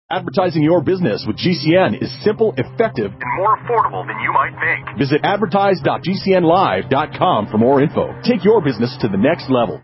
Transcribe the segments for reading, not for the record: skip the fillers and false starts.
Advertising your business with GCN is simple, effective, and more affordable than you might think. Visit advertise.gcnlive.com for more info. Take your business to the next level.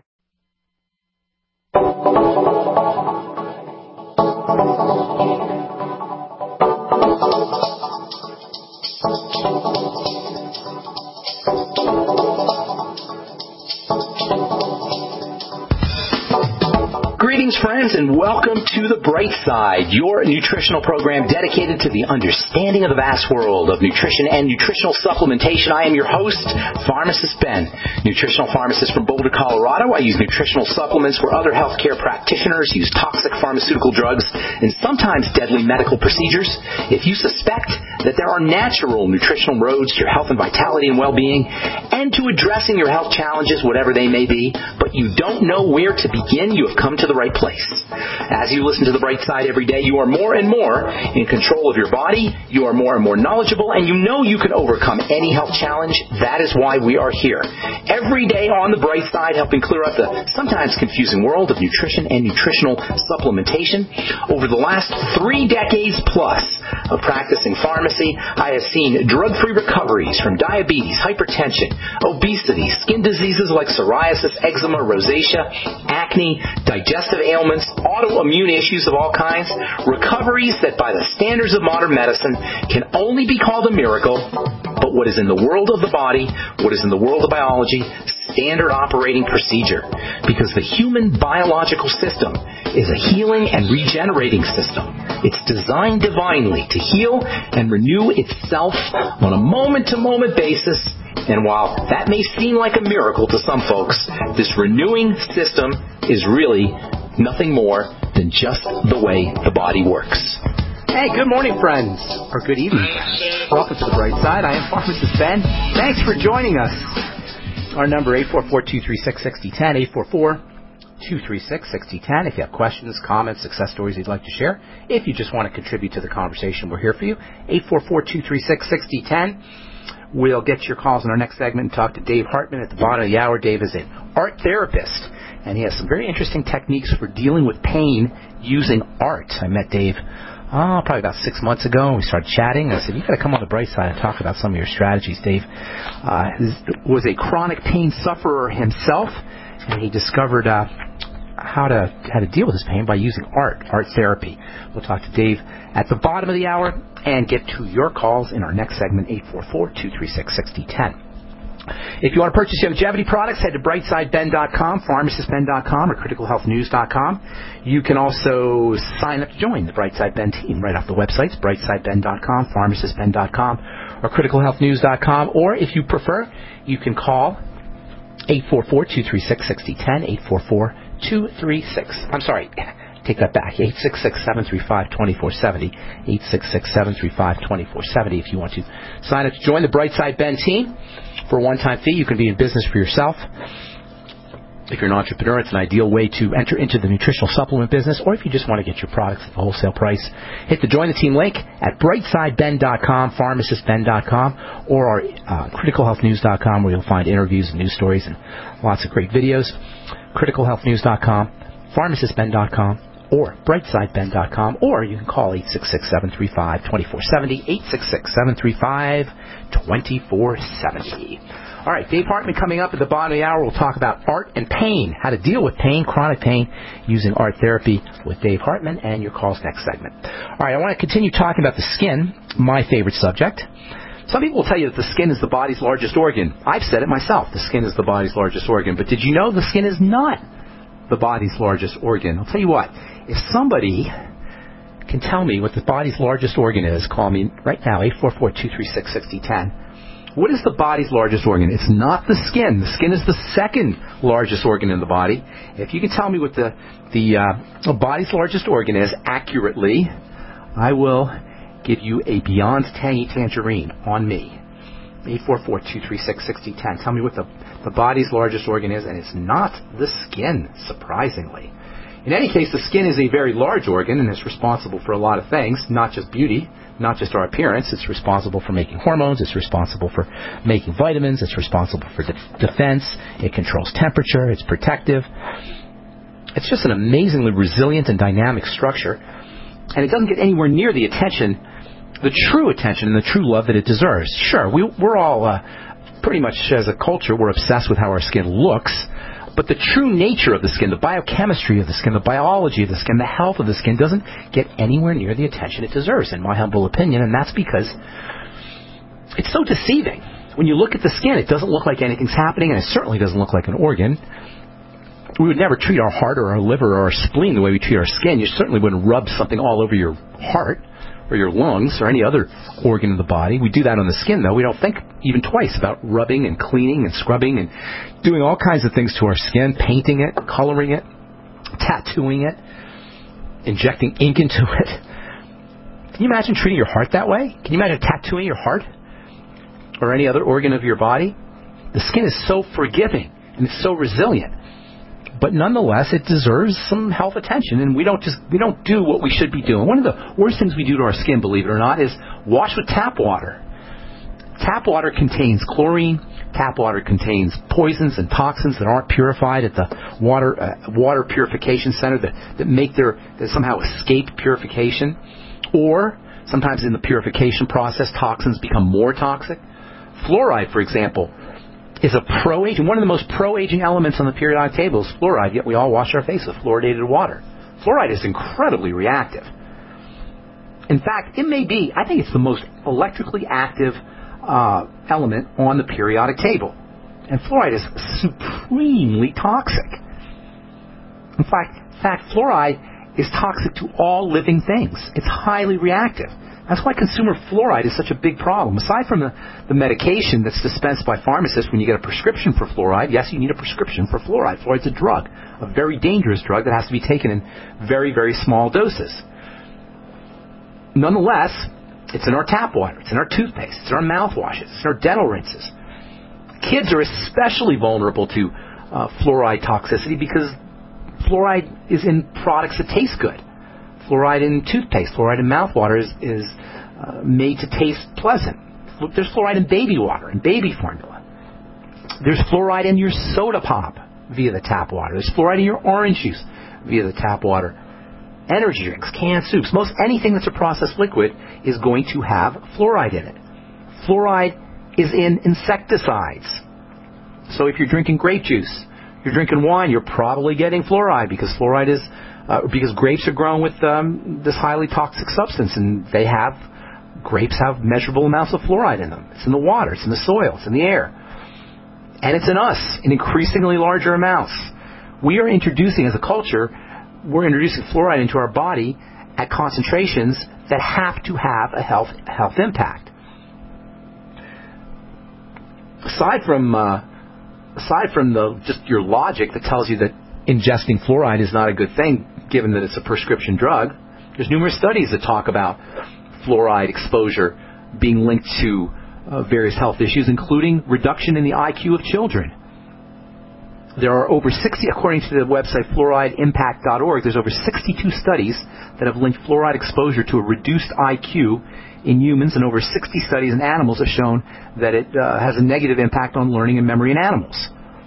Greetings, friends, and welcome to The Bright Side, your nutritional program dedicated to the understanding of the vast world of nutrition and nutritional supplementation. I am your host, Pharmacist Ben, nutritional pharmacist from Boulder, Colorado. I use nutritional supplements where other healthcare practitioners use toxic pharmaceutical drugs and sometimes deadly medical procedures. If you suspect that there are natural nutritional roads to your health and vitality and well-being and to addressing your health challenges, whatever they may be, but you don't know where to begin, you have come to the right place. As you listen to The Bright Side every day, you are more and more in control of your body, you are more and more knowledgeable, and you know you can overcome any health challenge. That is why we are here. Every day on The Bright Side, helping clear up the sometimes confusing world of nutrition and nutritional supplementation. Over the last 3 decades plus of practicing pharmacy, I have seen drug-free recoveries from diabetes, hypertension, obesity, skin diseases like psoriasis, eczema, rosacea, acne, digestive ailments, autoimmune issues of all kinds, recoveries that by the standards of modern medicine can only be called a miracle, but what is in the world of the body, what is in the world of biology, standard operating procedure. Because the human biological system is a healing and regenerating system. It's designed divinely to heal and renew itself on a moment-to-moment basis. And while that may seem like a miracle to some folks, this renewing system is really nothing more than just the way the body works. Hey, good morning, friends. Or good evening, friends. Welcome to The Bright Side. I am Pharmacist Ben. Thanks for joining us. Our number, 844-236-6010, 844-236-6010. If you have questions, comments, success stories you'd like to share, if you just want to contribute to the conversation, we're here for you. 844-236-6010. We'll get your calls in our next segment and talk to Dave Hartman at the bottom of the hour. Dave is an art therapist, and he has some very interesting techniques for dealing with pain using art. I met Dave probably about 6 months ago, and we started chatting. I said, you got to come on The Bright Side and talk about some of your strategies. Dave was a chronic pain sufferer himself, and he discovered how to deal with his pain by using art therapy. We'll talk to Dave at the bottom of the hour and get to your calls in our next segment, 844-236-6010. If you want to purchase longevity products, head to brightsideben.com, pharmacistben.com, or criticalhealthnews.com. You can also sign up to join the Brightside Ben team right off the websites, brightsideben.com, pharmacistben.com, or criticalhealthnews.com. Or if you prefer, you can call 844-236-6010, 844-236. I'm sorry. Take that back. 866-735-2470. 866-735-2470 if you want to sign up to join the Brightside Ben team. For a one-time fee, you can be in business for yourself. If you're an entrepreneur, it's an ideal way to enter into the nutritional supplement business. Or if you just want to get your products at the wholesale price, hit the Join the Team link at brightsideben.com, pharmacistben.com, or our criticalhealthnews.com, where you'll find interviews and news stories and lots of great videos. criticalhealthnews.com, pharmacistben.com, or brightsideben.com, or you can call 866-735-2470, 866-735-2470. All right, Dave Hartman coming up at the bottom of the hour. We'll talk about art and pain, how to deal with pain, chronic pain, using art therapy with Dave Hartman, and your calls next segment. All right, I want to continue talking about the skin, my favorite subject. Some people will tell you that the skin is the body's largest organ. I've said it myself, the skin is the body's largest organ. But did you know the skin is not the body's largest organ? I'll tell you what, if somebody can tell me what the body's largest organ is, call me right now, 844-236-6010. What is the body's largest organ? It's not the skin. The skin is the second largest organ in the body. If you can tell me what the body's largest organ is accurately, I will give you a Beyond Tangy Tangerine on me. 844-236-6010. Tell me what the body's largest organ is, and it's not the skin, surprisingly. In any case, the skin is a very large organ, and it's responsible for a lot of things, not just beauty, not just our appearance. It's responsible for making hormones. It's responsible for making vitamins. It's responsible for defense. It controls temperature. It's protective. It's just an amazingly resilient and dynamic structure. And it doesn't get anywhere near the attention, the true attention and the true love that it deserves. Sure, we're all pretty much, as a culture, we're obsessed with how our skin looks. But the true nature of the skin, the biochemistry of the skin, the biology of the skin, the health of the skin doesn't get anywhere near the attention it deserves, in my humble opinion. And that's because it's so deceiving. When you look at the skin, it doesn't look like anything's happening, and it certainly doesn't look like an organ. We would never treat our heart or our liver or our spleen the way we treat our skin. You certainly wouldn't rub something all over your heart or your lungs or any other organ of the body. We do that on the skin, though. We don't think even twice about rubbing and cleaning and scrubbing and doing all kinds of things to our skin, painting it, coloring it, tattooing it, injecting ink into it. Can you imagine treating your heart that way? Can you imagine tattooing your heart or any other organ of your body? The skin is so forgiving and it's so resilient. But nonetheless, it deserves some health attention, and we don't do what we should be doing. One of the worst things we do to our skin, believe it or not, is wash with tap water. Tap water contains chlorine. Tap water contains poisons and toxins that aren't purified at the water purification center that somehow escape purification. Or sometimes in the purification process, toxins become more toxic. Fluoride, for example, is a pro-aging. One of the most pro-aging elements on the periodic table is fluoride, yet we all wash our face with fluoridated water. Fluoride is incredibly reactive. In fact, it may be, I think it's the most electrically active element on the periodic table. And fluoride is supremely toxic. In fact, fluoride is toxic to all living things. It's highly reactive. That's why consumer fluoride is such a big problem. Aside from the medication that's dispensed by pharmacists when you get a prescription for fluoride, yes, you need a prescription for fluoride. Fluoride's a drug, a very dangerous drug that has to be taken in very, very small doses. Nonetheless, it's in our tap water, it's in our toothpaste, it's in our mouthwashes, it's in our dental rinses. Kids are especially vulnerable to fluoride toxicity because fluoride is in products that taste good. Fluoride in toothpaste, fluoride in mouthwater is made to taste pleasant. There's fluoride in baby water and baby formula. There's fluoride in your soda pop via the tap water. There's fluoride in your orange juice via the tap water. Energy drinks, canned soups, most anything that's a processed liquid is going to have fluoride in it. Fluoride is in insecticides. So if you're drinking grape juice, you're drinking wine, you're probably getting fluoride because fluoride is because grapes are grown with this highly toxic substance, and grapes have measurable amounts of fluoride in them. It's in the water, it's in the soil, it's in the air. And it's in us in increasingly larger amounts. We are introducing, as a culture, we're introducing fluoride into our body at concentrations that have to have a health impact. Aside from just your logic that tells you that ingesting fluoride is not a good thing, given that it's a prescription drug, there's numerous studies that talk about fluoride exposure being linked to various health issues, including reduction in the IQ of children. There are over 60, according to the website fluorideimpact.org, there's over 62 studies that have linked fluoride exposure to a reduced IQ in humans, and over 60 studies in animals have shown that it has a negative impact on learning and memory in animals.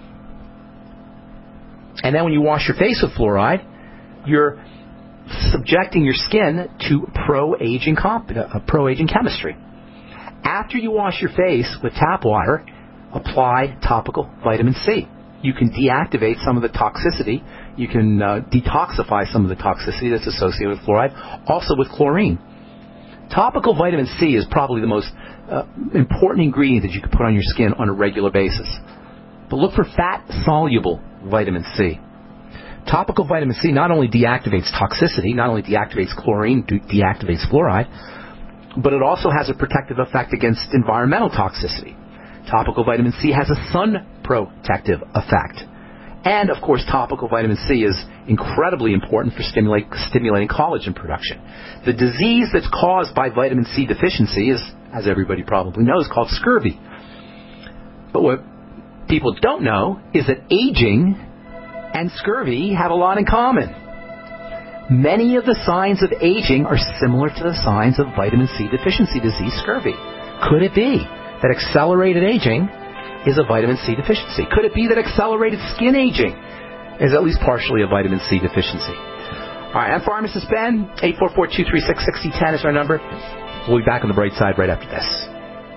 And then when you wash your face with fluoride, you're subjecting your skin to pro-aging chemistry. After you wash your face with tap water, apply topical vitamin C. You can deactivate some of the toxicity. You can detoxify some of the toxicity that's associated with fluoride, also with chlorine. Topical vitamin C is probably the most important ingredient that you can put on your skin on a regular basis. But look for fat-soluble vitamin C. Topical vitamin C not only deactivates toxicity, not only deactivates chlorine, deactivates fluoride, but it also has a protective effect against environmental toxicity. Topical vitamin C has a sun protective effect. And, of course, topical vitamin C is incredibly important for stimulating collagen production. The disease that's caused by vitamin C deficiency is, as everybody probably knows, called scurvy. But what people don't know is that aging and scurvy have a lot in common. Many of the signs of aging are similar to the signs of vitamin C deficiency disease, scurvy. Could it be that accelerated aging is a vitamin C deficiency? Could it be that accelerated skin aging is at least partially a vitamin C deficiency? right, I'm Pharmacist Ben. 844-236-6010 is our number. We'll be back on the bright side right after this.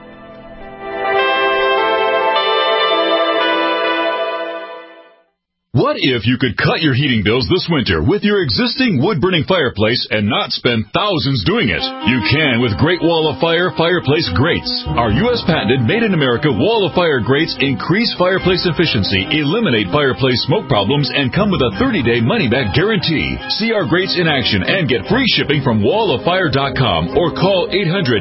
What if you could cut your heating bills this winter with your existing wood-burning fireplace and not spend thousands doing it? You can with Great Wall of Fire fireplace grates. Our U.S. patented made-in-America Wall of Fire grates increase fireplace efficiency, eliminate fireplace smoke problems, and come with a 30-day money-back guarantee. See our grates in action and get free shipping from walloffire.com or call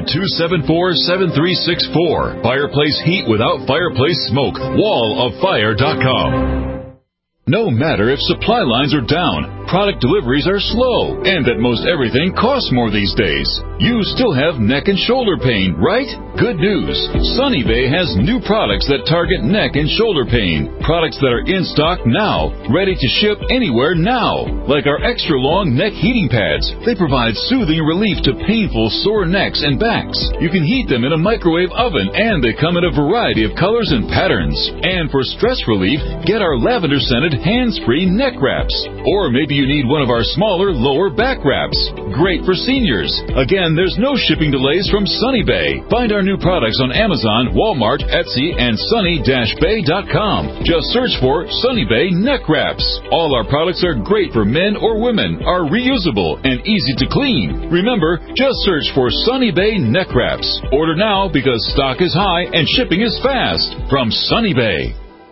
800-274-7364. Fireplace heat without fireplace smoke. walloffire.com. No matter if supply lines are down, product deliveries are slow, and that most everything costs more these days, you still have neck and shoulder pain, right? Good news. Sunny Bay has new products that target neck and shoulder pain. Products that are in stock now, ready to ship anywhere now. Like our extra long neck heating pads. They provide soothing relief to painful sore necks and backs. You can heat them in a microwave oven, and they come in a variety of colors and patterns. And for stress relief, get our lavender-scented hands-free neck wraps. Or maybe you need one of our smaller lower back wraps. Great for seniors. Again, there's no shipping delays from Sunny Bay. Find our new products on Amazon, Walmart, Etsy, and sunny-bay.com. Just search for Sunny Bay neck wraps. All our products are great for men or women, are reusable, and easy to clean. Remember, just search for Sunny Bay neck wraps. Order now because stock is high and shipping is fast. From Sunny Bay.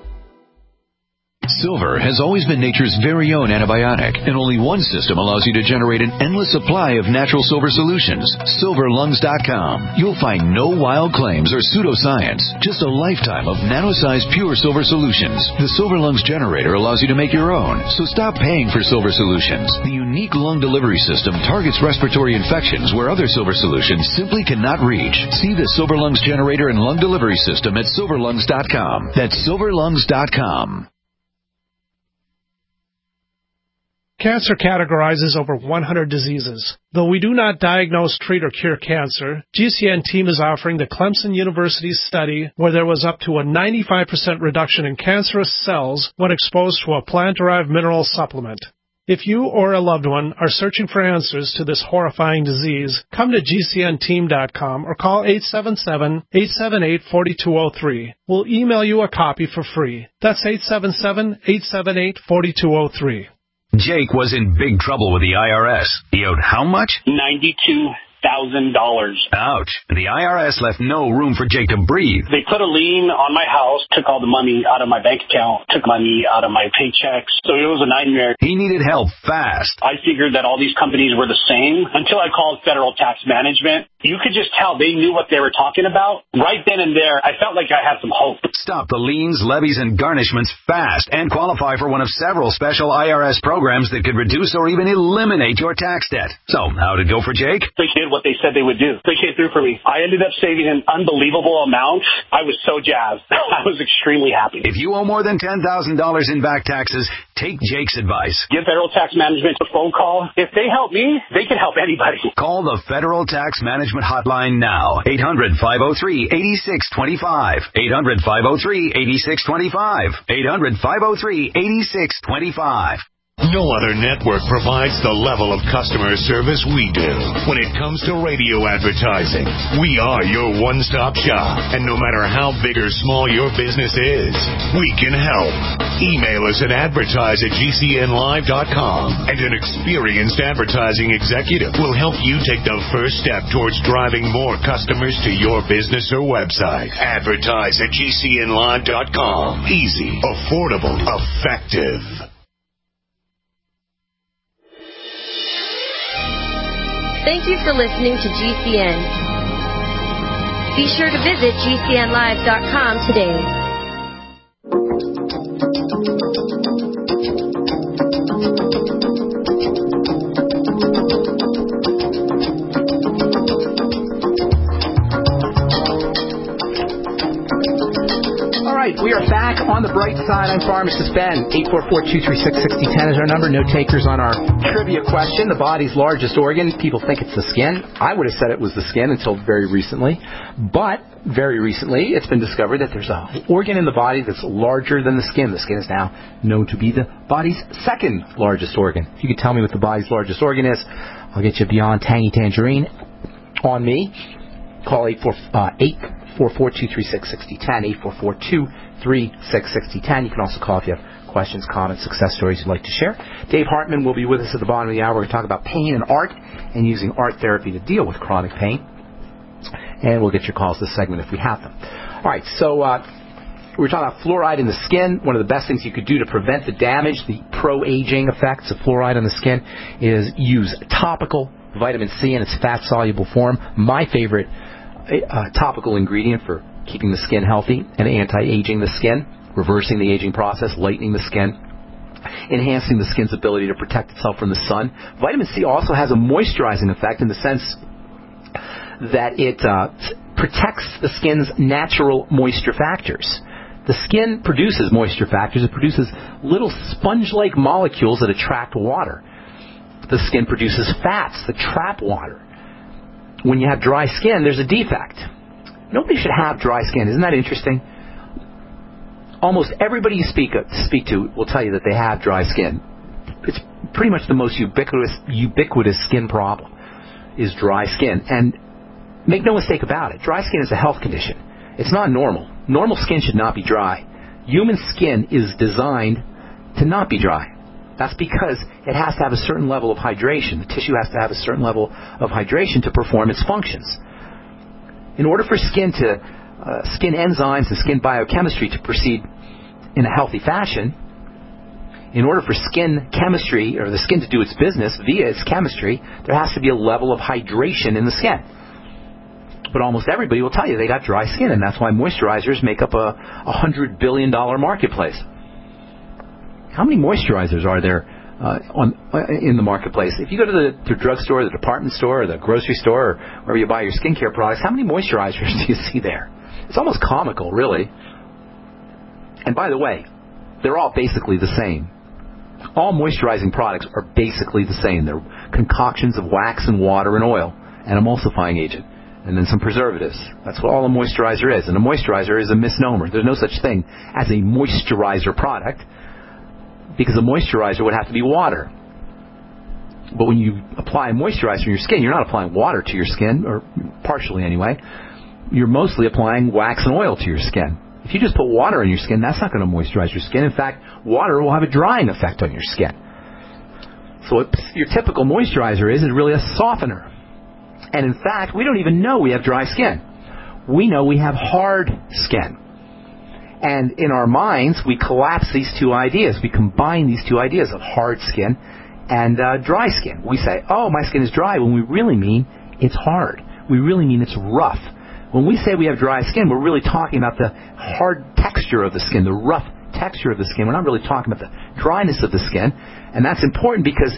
Silver has always been nature's very own antibiotic, and only one system allows you to generate an endless supply of natural silver solutions. SilverLungs.com. You'll find no wild claims or pseudoscience, just a lifetime of nano-sized pure silver solutions. The Silver Lungs generator allows you to make your own, so stop paying for silver solutions. The unique lung delivery system targets respiratory infections where other silver solutions simply cannot reach. See the Silver Lungs generator and lung delivery system at SilverLungs.com. That's SilverLungs.com. Cancer categorizes over 100 diseases. Though we do not diagnose, treat, or cure cancer, GCN team is offering the Clemson University study where there was up to a 95% reduction in cancerous cells when exposed to a plant-derived mineral supplement. If you or a loved one are searching for answers to this horrifying disease, come to GCNteam.com or call 877-878-4203. We'll email you a copy for free. That's 877-878-4203. Jake was in big trouble with the IRS. He owed how much? $92,000. Ouch. The IRS left no room for Jake to breathe. They put a lien on my house, took all the money out of my bank account, took money out of my paychecks. So it was a nightmare. He needed help fast. I figured that all these companies were the same until I called Federal Tax Management. You could just tell they knew what they were talking about. Right then and there, I felt like I had some hope. Stop the liens, levies, and garnishments fast and qualify for one of several special IRS programs that could reduce or even eliminate your tax debt. So, how'd it go for Jake? They did what they said they would do. They came through for me. I ended up saving an unbelievable amount. I was so jazzed. I was extremely happy. If you owe more than $10,000 in back taxes, take Jake's advice. Give Federal Tax Management a phone call. If they help me, they can help anybody. Call the Federal Tax Management Hotline now. 800-503-8625. 800-503-8625. 800-503-8625. No other network provides the level of customer service we do. When it comes to radio advertising, we are your one-stop shop. And no matter how big or small your business is, we can help. Email us at advertise@gcnlive.com, and an experienced advertising executive will help you take the first step towards driving more customers to your business or website. Advertise@gcnlive.com. Easy, affordable, effective. Thank you for listening to GCN. Be sure to visit GCNlive.com today. We are back on the bright side. I'm Pharmacist Ben. 844-236-6010 is our number. No takers on our trivia question. The body's largest organ. People think it's the skin. I would have said it was the skin until very recently. But very recently, it's been discovered that there's an organ in the body that's larger than the skin. The skin is now known to be the body's second largest organ. If you could tell me what the body's largest organ is, I'll get you beyond Tangy Tangerine on me. Call 844-236-6010, 844-236-6010. You can also call if you have questions, comments, success stories you'd like to share. Dave Hartman will be with us at the bottom of the hour. We're going to talk about pain and art and using art therapy to deal with chronic pain. And we'll get your calls this segment if we have them. All right, so we're talking about fluoride in the skin. One of the best things you could do to prevent the damage, the pro-aging effects of fluoride on the skin, is use topical vitamin C in its fat-soluble form. My favorite topical ingredient for keeping the skin healthy and anti-aging the skin, reversing the aging process, lightening the skin, enhancing the skin's ability to protect itself from the sun. Vitamin C also has a moisturizing effect in the sense that it protects the skin's natural moisture factors. The skin produces moisture factors. It produces little sponge-like molecules that attract water. The skin produces fats that trap water. When you have dry skin, there's a defect. Nobody should have dry skin. Isn't that interesting? Almost everybody you speak to will tell you that they have dry skin. It's pretty much the most ubiquitous skin problem is dry skin. And make no mistake about it, dry skin is a health condition. It's not normal. Normal skin should not be dry. Human skin is designed to not be dry. That's because it has to have a certain level of hydration. The tissue has to have a certain level of hydration to perform its functions. In order for skin enzymes and skin biochemistry to proceed in a healthy fashion, in order for skin chemistry, or the skin to do its business via its chemistry, there has to be a level of hydration in the skin. But almost everybody will tell you they got dry skin, and that's why moisturizers make up a $100 billion marketplace. How many moisturizers are there in the marketplace? If you go to the drugstore, the department store, or the grocery store, or wherever you buy your skincare products, how many moisturizers do you see there? It's almost comical, really. And by the way, they're all basically the same. All moisturizing products are basically the same. They're concoctions of wax and water and oil and emulsifying agent, and then some preservatives. That's what all a moisturizer is. And a moisturizer is a misnomer. There's no such thing as a moisturizer product, because a moisturizer would have to be water. But when you apply a moisturizer to your skin, you're not applying water to your skin, or partially anyway. You're mostly applying wax and oil to your skin. If you just put water on your skin, that's not going to moisturize your skin. In fact, water will have a drying effect on your skin. So what your typical moisturizer is really a softener. And in fact, we don't even know we have dry skin. We know we have hard skin. And in our minds, we collapse these two ideas. We combine these two ideas of hard skin and dry skin. We say, oh, my skin is dry, when we really mean it's hard. We really mean it's rough. When we say we have dry skin, we're really talking about the hard texture of the skin, the rough texture of the skin. We're not really talking about the dryness of the skin. And that's important because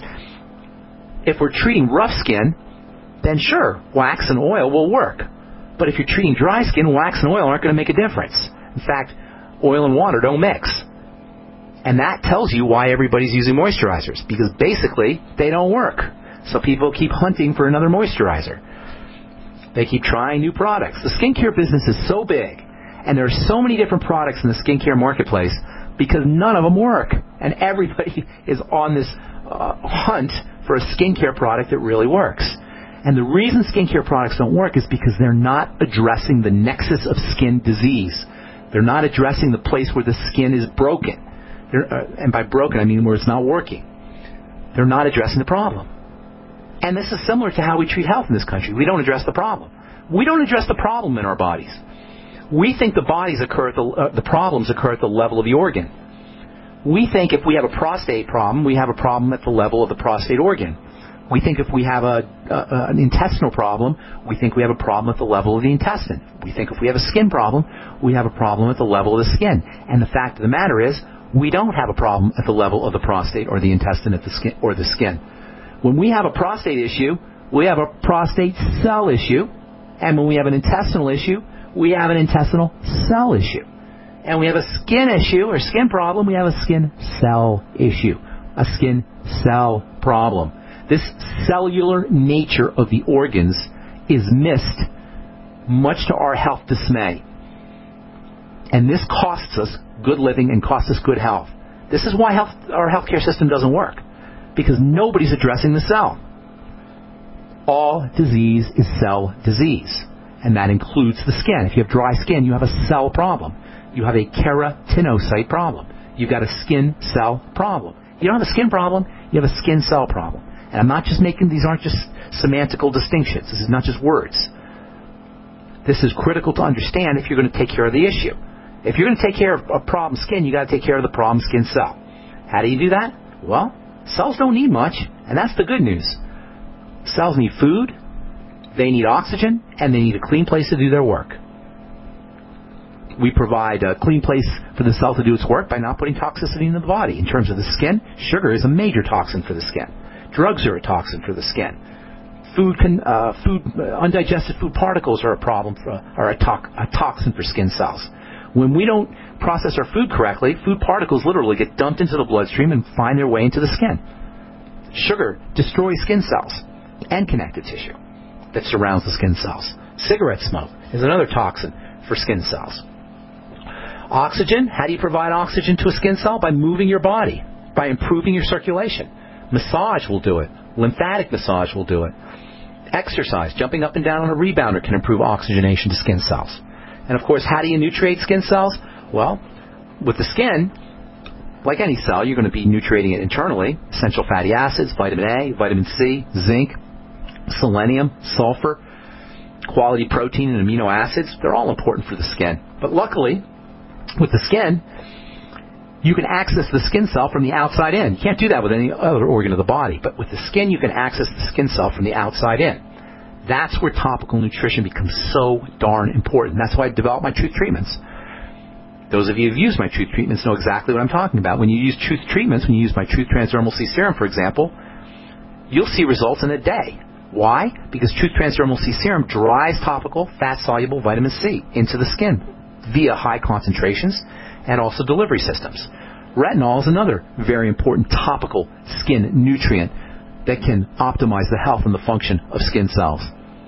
if we're treating rough skin, then sure, wax and oil will work. But if you're treating dry skin, wax and oil aren't going to make a difference. In fact, oil and water don't mix. And that tells you why everybody's using moisturizers, because basically they don't work. So people keep hunting for another moisturizer. They keep trying new products. The skincare business is so big, and there are so many different products in the skincare marketplace because none of them work. And everybody is on this hunt for a skincare product that really works. And the reason skincare products don't work is because they're not addressing the nexus of skin disease. They're not addressing the place where the skin is broken. And by broken, I mean where it's not working. They're not addressing the problem. And this is similar to how we treat health in this country. We don't address the problem. We don't address the problem in our bodies. We think the problems occur at the level of the organ. We think if we have a prostate problem, we have a problem at the level of the prostate organ. We think if we have an intestinal problem, we think we have a problem at the level of the intestine. We think if we have a skin problem, we have a problem at the level of the skin. And the fact of the matter is, we don't have a problem at the level of the prostate or the intestine at the skin or the skin. When we have a prostate issue, we have a prostate cell issue. And when we have an intestinal issue, we have an intestinal cell issue. and we have a skin issue or skin problem, we have a skin cell issue, a skin cell problem. This cellular nature of the organs is missed, much to our health dismay. And this costs us good living and costs us good health. This is why our healthcare system doesn't work, because nobody's addressing the cell. All disease is cell disease, and that includes the skin. If you have dry skin, you have a cell problem. You have a keratinocyte problem. You've got a skin cell problem. You don't have a skin problem, you have a skin cell problem. And I'm not just making, these aren't just semantical distinctions. This is not just words. This is critical to understand if you're going to take care of the issue. If you're going to take care of a problem skin, you got to take care of the problem skin cell. How do you do that? Well, cells don't need much, and that's the good news. Cells need food, they need oxygen, and they need a clean place to do their work. We provide a clean place for the cell to do its work by not putting toxicity into the body. In terms of the skin, sugar is a major toxin for the skin. Drugs are a toxin for the skin. Undigested food particles are a problem are a toxin for skin cells. When we don't process our food correctly, food particles literally get dumped into the bloodstream and find their way into the skin. Sugar destroys skin cells and connective tissue that surrounds the skin cells. Cigarette smoke is another toxin for skin cells. Oxygen, how do you provide oxygen to a skin cell? By moving your body, by improving your circulation. Massage will do it. Lymphatic massage will do it. Exercise, jumping up and down on a rebounder, can improve oxygenation to skin cells. And of course, how do you nutriate skin cells? Well, with the skin, like any cell, you're going to be nutriating it internally. Essential fatty acids, vitamin A, vitamin C, zinc, selenium, sulfur, quality protein and amino acids. They're all important for the skin. But luckily, with the skin, you can access the skin cell from the outside in. You can't do that with any other organ of the body. But with the skin, you can access the skin cell from the outside in. That's where topical nutrition becomes so darn important. That's why I developed my Truth treatments. Those of you who've used my Truth treatments know exactly what I'm talking about. When you use Truth treatments, when you use my Truth Transdermal C Serum, for example, you'll see results in a day. Why? Because Truth Transdermal C Serum drives topical, fat-soluble vitamin C into the skin via high concentrations and also delivery systems. Retinol is another very important topical skin nutrient that can optimize the health and the function of skin cells.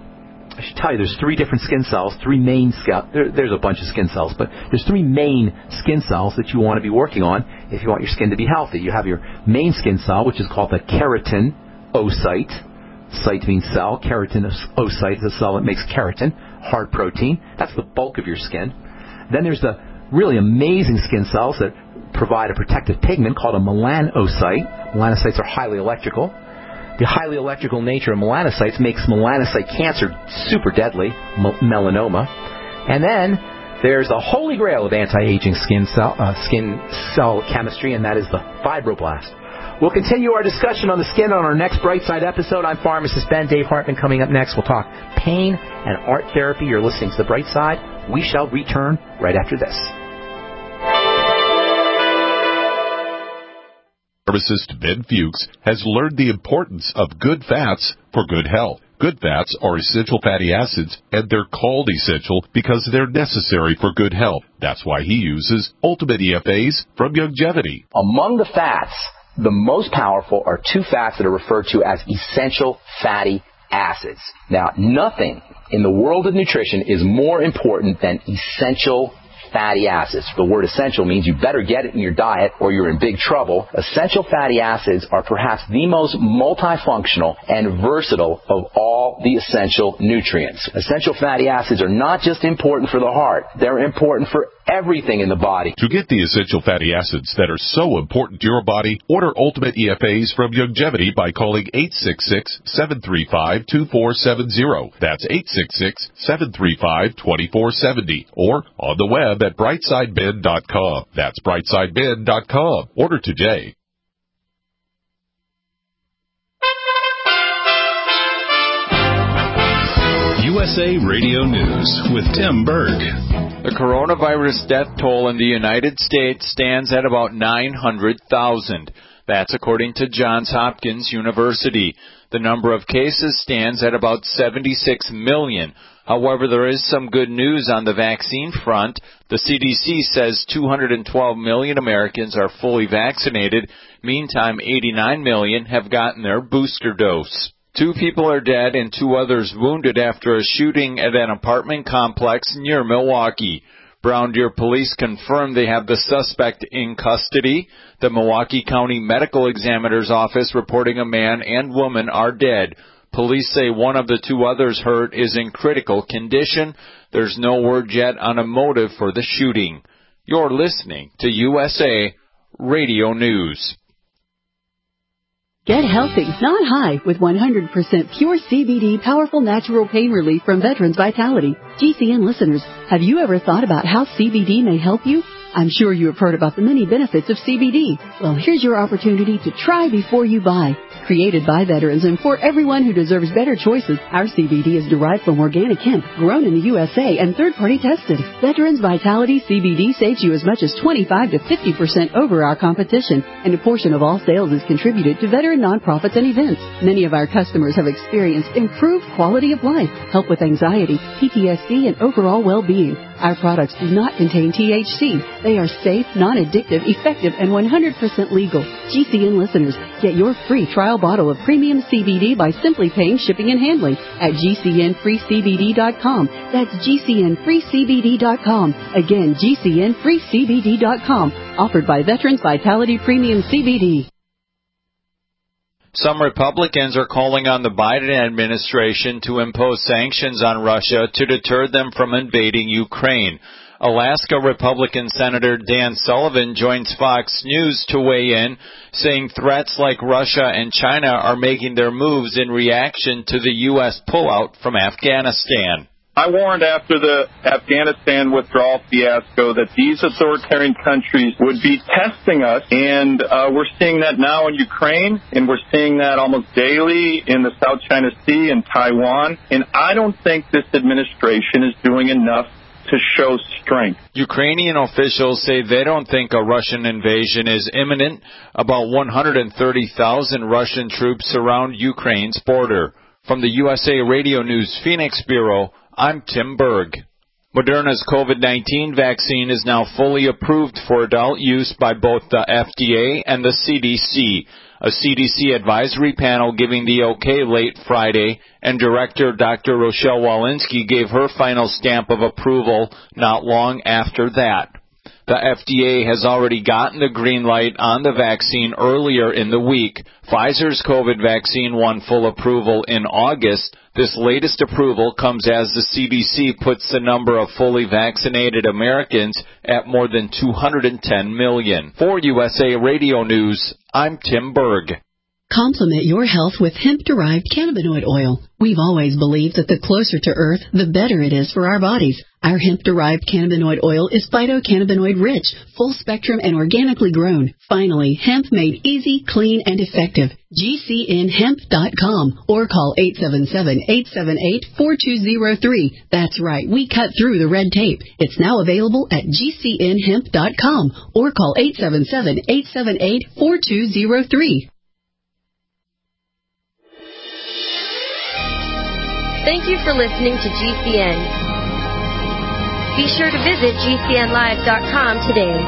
I should tell you, there's three different skin cells, three main there's a bunch of skin cells, but there's three main skin cells that you want to be working on if you want your skin to be healthy. You have your main skin cell, which is called the keratinocyte. Cyte means cell. Keratinocyte is a cell that makes keratin, hard protein. That's the bulk of your skin. Then there's the really amazing skin cells that provide a protective pigment called a melanocyte. Melanocytes are highly electrical. The highly electrical nature of melanocytes makes melanocyte cancer super deadly, melanoma. And then there's the holy grail of anti-aging skin cell chemistry, and that is the fibroblast. We'll continue our discussion on the skin on our next Bright Side episode. I'm Pharmacist Ben. Dave Hartman coming up next. We'll talk pain and art therapy. You're listening to The Bright Side. We shall return right after this. Pharmacist Ben Fuchs has learned the importance of good fats for good health. Good fats are essential fatty acids, and they're called essential because they're necessary for good health. That's why he uses Ultimate EFAs from Youngevity. Among the fats, the most powerful are two fats that are referred to as essential fatty acids. Now, nothing in the world of nutrition is more important than essential fatty acids. The word essential means you better get it in your diet or you're in big trouble. Essential fatty acids are perhaps the most multifunctional and versatile of all the essential nutrients. Essential fatty acids are not just important for the heart. They're important for everything in the body. To get the essential fatty acids that are so important to your body, order Ultimate EFAs from Youngevity by calling 866-735-2470. That's 866-735-2470. Or on the web at brightsideben.com. That's brightsideben.com. Order today. USA Radio News with Tim Berg. The coronavirus death toll in the United States stands at about 900,000. That's according to Johns Hopkins University. The number of cases stands at about 76 million. However, there is some good news on the vaccine front. The CDC says 212 million Americans are fully vaccinated. Meantime, 89 million have gotten their booster dose. 2 people are dead and 2 others wounded after a shooting at an apartment complex near Milwaukee. Brown Deer Police confirmed they have the suspect in custody. The Milwaukee County Medical Examiner's Office reporting a man and woman are dead. Police say one of the 2 others hurt is in critical condition. There's no word yet on a motive for the shooting. You're listening to USA Radio News. Get healthy, not high, with 100% pure CBD powerful natural pain relief from Veterans Vitality. GCN listeners, have you ever thought about how CBD may help you? I'm sure you have heard about the many benefits of CBD. Well, here's your opportunity to try before you buy. Created by veterans and for everyone who deserves better choices, our CBD is derived from organic hemp, grown in the USA and third-party tested. Veterans Vitality CBD saves you as much as 25 to 50% over our competition, and a portion of all sales is contributed to veteran nonprofits and events. Many of our customers have experienced improved quality of life, help with anxiety, PTSD, and overall well-being. Our products do not contain THC. They are safe, non-addictive, effective, and 100% legal. GCN listeners, get your free trial bottle of premium CBD by simply paying shipping and handling at GCNFreeCBD.com. That's GCNFreeCBD.com. Again, GCNFreeCBD.com. Offered by Veterans Vitality Premium CBD. Some Republicans are calling on the Biden administration to impose sanctions on Russia to deter them from invading Ukraine. Alaska Republican Senator Dan Sullivan joins Fox News to weigh in, saying threats like Russia and China are making their moves in reaction to the U.S. pullout from Afghanistan. I warned after the Afghanistan withdrawal fiasco that these authoritarian countries would be testing us, and we're seeing that now in Ukraine, and we're seeing that almost daily in the South China Sea and Taiwan, and I don't think this administration is doing enough to show strength. Ukrainian officials say they don't think a Russian invasion is imminent. About 130,000 Russian troops surround Ukraine's border. From the USA Radio News Phoenix Bureau, I'm Tim Berg. Moderna's COVID-19 vaccine is now fully approved for adult use by both the FDA and the CDC. A CDC advisory panel giving the okay late Friday, and Director Dr. Rochelle Walensky gave her final stamp of approval not long after that. The FDA has already gotten the green light on the vaccine earlier in the week. Pfizer's COVID vaccine won full approval in August. This latest approval comes as the CDC puts the number of fully vaccinated Americans at more than 210 million. For USA Radio News, I'm Tim Berg. Complement your health with hemp-derived cannabinoid oil. We've always believed that the closer to Earth, the better it is for our bodies. Our hemp-derived cannabinoid oil is phytocannabinoid-rich, full-spectrum, and organically grown. Finally, hemp made easy, clean, and effective. GCNHemp.com or call 877-878-4203. That's right, we cut through the red tape. It's now available at GCNHemp.com or call 877-878-4203. Thank you for listening to GCN. Be sure to visit GCNlive.com today.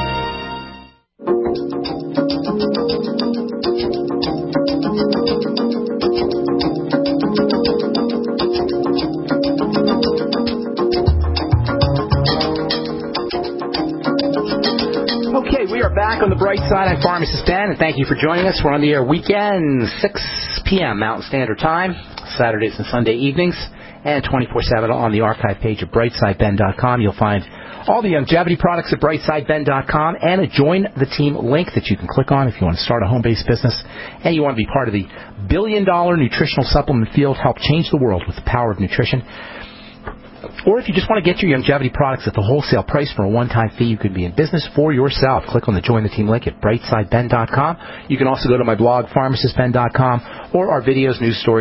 Okay, we are back on the bright side. I'm Pharmacist Ben, and thank you for joining us. We're on the air weekends, 6 p.m. Mountain Standard Time, Saturdays and Sunday evenings, and 24/7 on the archive page at brightsideben.com. You'll find all the longevity products at brightsideben.com and a Join the Team link that you can click on if you want to start a home-based business and you want to be part of the billion-dollar nutritional supplement field, help change the world with the power of nutrition. Or if you just want to get your longevity products at the wholesale price for a one-time fee, you could be in business for yourself. Click on the Join the Team link at brightsideben.com. You can also go to my blog, pharmacistben.com, or our videos, news stories,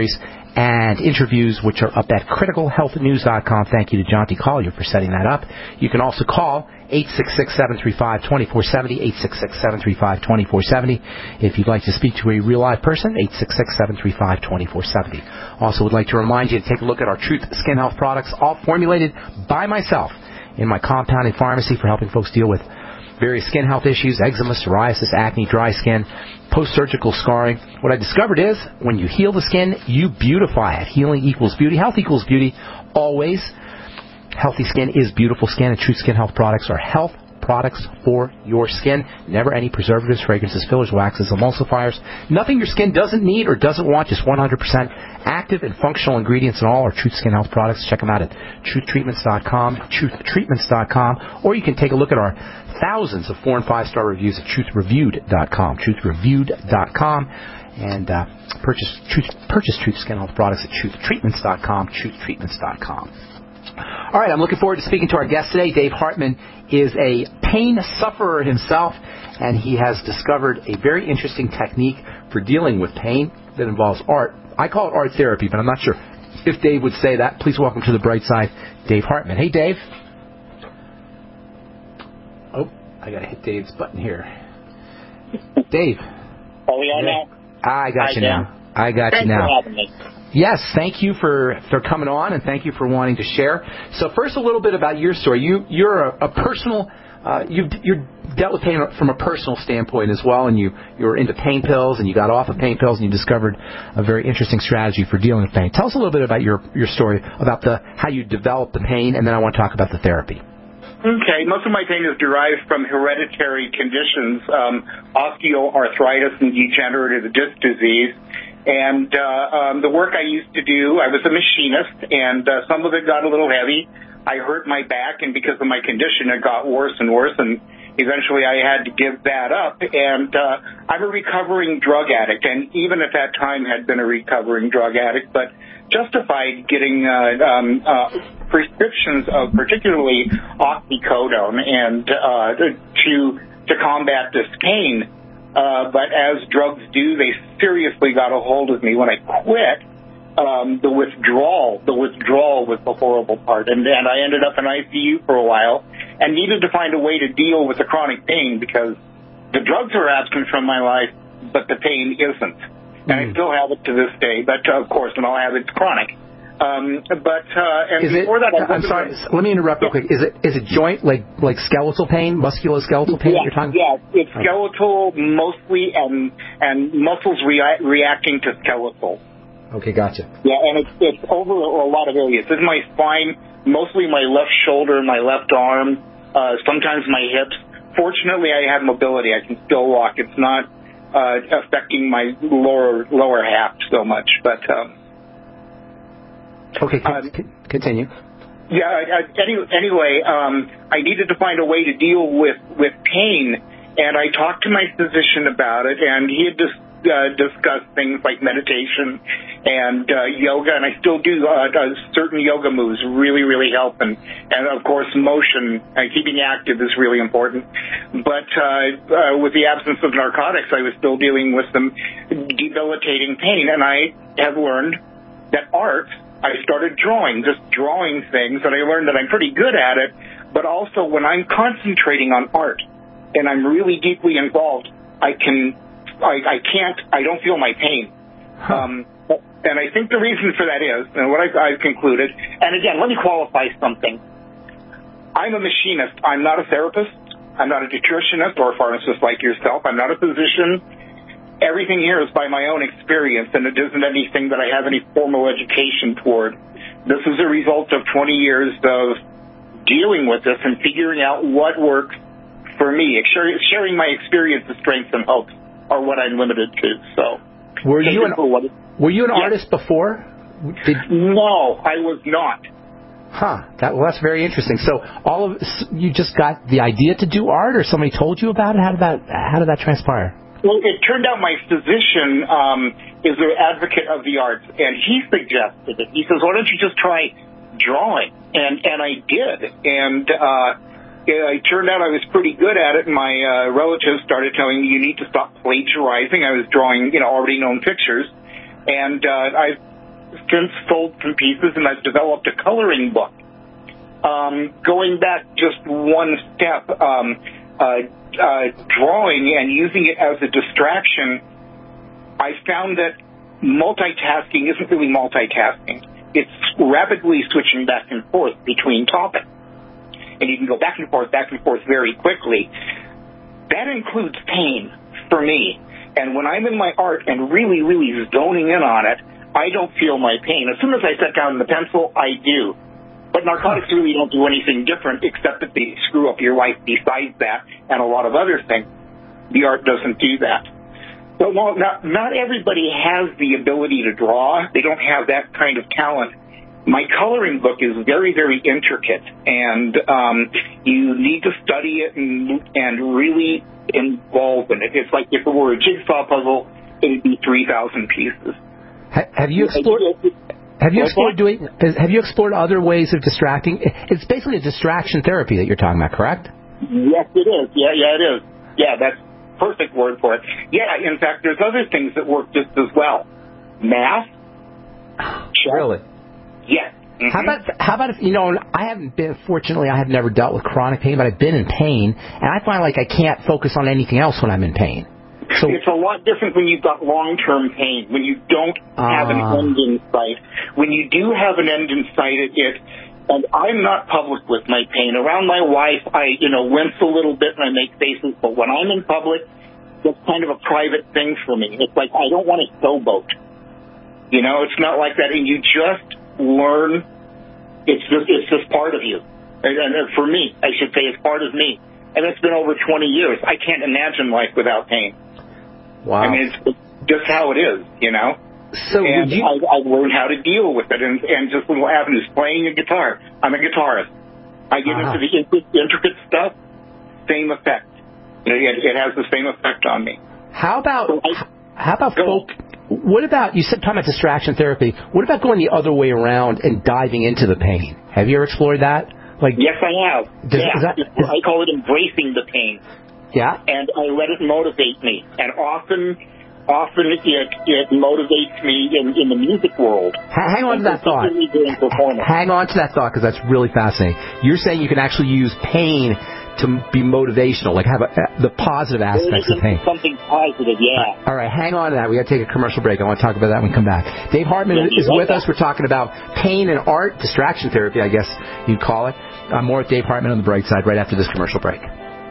and interviews, which are up at criticalhealthnews.com. Thank you to Jonty Collier for setting that up. You can also call 866-735-2470, 866-735-2470. If you'd like to speak to a real live person, 866-735-2470. Also would like to remind you to take a look at our Truth Skin Health products, all formulated by myself in my compounding pharmacy for helping folks deal with various skin health issues, eczema, psoriasis, acne, dry skin, post-surgical scarring. What I discovered is when you heal the skin, you beautify it. Healing equals beauty. Health equals beauty always. Healthy skin is beautiful skin, and Truth Skin Health products are health products for your skin. Never any preservatives, fragrances, fillers, waxes, emulsifiers. Nothing your skin doesn't need or doesn't want. Just 100% active and functional ingredients in all our Truth Skin Health products. Check them out at truthtreatments.com, truthtreatments.com, or you can take a look at our thousands of 4- and 5-star reviews at truthreviewed.com, truthreviewed.com, and purchase Truth Skin Health products at truthtreatments.com, truthtreatments.com. All right, I'm looking forward to speaking to our guest today. Dave Hartman is a pain sufferer himself, and he has discovered a very interesting technique for dealing with pain that involves art. I call it art therapy, but I'm not sure if Dave would say that. Please welcome to the bright side, Dave Hartman. Hey, Dave. Oh, I got to hit Dave's button here. Dave. Are we on now? I got you now. I got you now. Thanks for having me. Yes, thank you for coming on, and thank you for wanting to share. So first, a little bit about your story. You're a personal. You're dealt with pain from a personal standpoint as well, and you were into pain pills, and you got off of pain pills, and you discovered a very interesting strategy for dealing with pain. Tell us a little bit about your story, about how you developed the pain, and then I want to talk about the therapy. Okay, most of my pain is derived from hereditary conditions, osteoarthritis and degenerative disc disease. And the work I used to do, I was a machinist, and some of it got a little heavy. I hurt my back, and because of my condition, it got worse and worse, and eventually I had to give that up. And I'm a recovering drug addict, and even at that time had been a recovering drug addict, but justified getting prescriptions of particularly oxycodone and to combat this pain. But as drugs do, they seriously got a hold of me. When I quit, the withdrawal was the horrible part. And I ended up in ICU for a while and needed to find a way to deal with the chronic pain because the drugs are absent from my life, but the pain isn't. And I still have it to this day, but of course, when I'll have it's chronic. Before that, I'm sorry. Let me interrupt real quick. Is it joint like skeletal pain, musculoskeletal pain that you're talking about? Yeah, it's skeletal mostly, and muscles reacting to skeletal. Okay, gotcha. Yeah, and it's over a lot of areas. It's my spine, mostly my left shoulder, my left arm, sometimes my hips. Fortunately, I have mobility. I can still walk. It's not affecting my lower half so much, but. Okay, continue. Yeah. Anyway, I needed to find a way to deal with pain, and I talked to my physician about it, and he had discussed things like meditation and yoga, and I still do certain yoga moves really, really help, and of course motion, keeping active is really important. But with the absence of narcotics, I was still dealing with some debilitating pain, and I have learned that art. I started drawing things, and I learned that I'm pretty good at it, but also when I'm concentrating on art and I'm really deeply involved, I don't feel my pain. And I think the reason for that is, and what I've concluded, and again, let me qualify something. I'm a machinist. I'm not a therapist. I'm not a nutritionist or a pharmacist like yourself. I'm not a physician. Everything here is by my own experience, and it isn't anything that I have any formal education toward. This is a result of 20 years of dealing with this and figuring out what works for me. Sharing my experience, the strengths and hopes are what I'm limited to. So, were you an artist before? No, I was not. Huh. That's very interesting. So you just got the idea to do art, or somebody told you about it? How did that transpire? Well, it turned out my physician is an advocate of the arts, and he suggested it. He says, why don't you just try drawing? And I did. And it turned out I was pretty good at it, and my relatives started telling me you need to stop plagiarizing. I was drawing, already known pictures. And I've since sold some pieces, and I've developed a coloring book. Going back just one step, drawing and using it as a distraction, I found that multitasking isn't really multitasking. It's rapidly switching back and forth between topics. And you can go back and forth very quickly. That includes pain for me. And when I'm in my art and really, really zoning in on it, I don't feel my pain. As soon as I set down the pencil, I do. But narcotics really don't do anything different except that they screw up your life besides that and a lot of other things. The art doesn't do that. But while not everybody has the ability to draw, they don't have that kind of talent. My coloring book is very, very intricate, and you need to study it and really involve in it. It's like if it were a jigsaw puzzle, it would be 3,000 pieces. Have you explored? Have you explored other ways of distracting? It's basically a distraction therapy that you're talking about, correct? Yes, it is. Yeah, it is. Yeah, that's perfect word for it. Yeah, in fact, there's other things that work just as well. Math. Really? Yes. Mm-hmm. How about if, fortunately I have never dealt with chronic pain, but I've been in pain, and I find like I can't focus on anything else when I'm in pain. So it's a lot different when you've got long-term pain, when you don't have an end in sight. When you do have an end in sight, and I'm not public with my pain. Around my wife, I, wince a little bit and I make faces, but when I'm in public, it's kind of a private thing for me. It's like I don't want to showboat. It's not like that, and you just learn. It's just part of you, and for me, I should say, it's part of me. And it's been over 20 years. I can't imagine life without pain. Wow. I mean, it's just how it is, So and I've learned how to deal with it, and just little avenues. Playing a guitar. I'm a guitarist. I get into the intricate stuff. Same effect. It has the same effect on me. How about folk? What about, you said talking about distraction therapy, what about going the other way around and diving into the pain? Have you ever explored that? Yes, I have. I call it embracing the pain. Yeah? And I let it motivate me. And often it motivates me in the music world. Hang on to that thought. Hang on to that thought, because that's really fascinating. You're saying you can actually use pain to be motivational, like have the positive aspects of pain. Something positive, yeah. All right, hang on to that. We got to take a commercial break. I want to talk about that when we come back. Dave Hartman is with us. We're talking about pain and art, distraction therapy, I guess you'd call it. More with Dave Hartman on the Bright Side right after this commercial break.